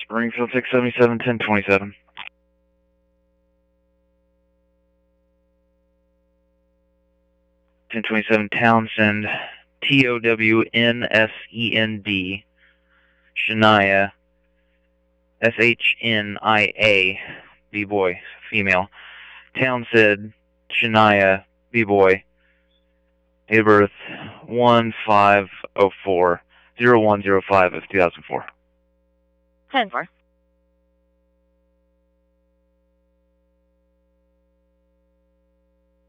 Springfield 677 1027. Townsend, Townsend, Shania, Shnia, B-boy, female. Townsend, Shania, B-boy. Date of birth 1504 0105 of 2004. 10-4.